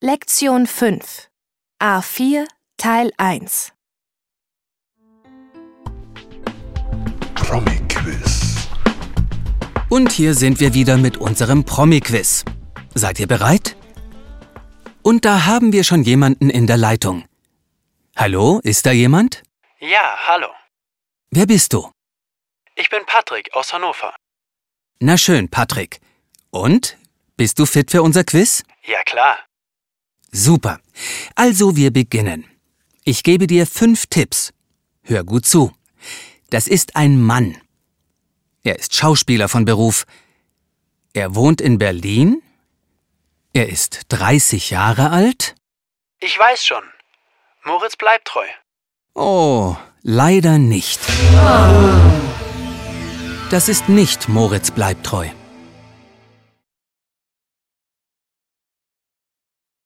Lektion 5 A4 Teil 1 Promi-Quiz. Und hier sind wir wieder mit unserem Promi-Quiz. Seid ihr bereit? Und da haben wir schon jemanden in der Leitung. Hallo, ist da jemand? Ja, hallo. Wer bist du? Ich bin Patrick aus Hannover. Na schön, Patrick. Und? Bist du fit für unser Quiz? Ja, klar. Super. Also wir beginnen. Ich gebe dir 5 Tipps. Hör gut zu. Das ist ein Mann. Er ist Schauspieler von Beruf. Er wohnt in Berlin. Er ist 30 Jahre alt. Ich weiß schon. Moritz bleibt treu. Oh, leider nicht. Das ist nicht Moritz bleibt treu.